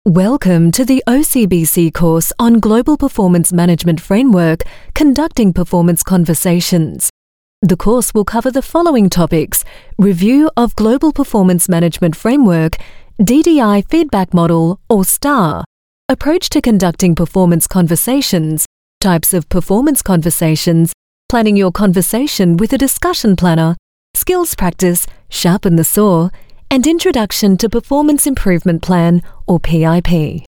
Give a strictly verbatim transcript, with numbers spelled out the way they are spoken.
Welcome to the O C B C course on Global Performance Management Framework, Conducting Performance Conversations. The course will cover the following topics: review of Global Performance Management Framework, D D I Feedback Model or STAR, approach to conducting performance conversations, types of performance conversations, planning your conversation with a discussion planner, skills practice, sharpen the saw, and Introduction to Performance Improvement Plan or P I P.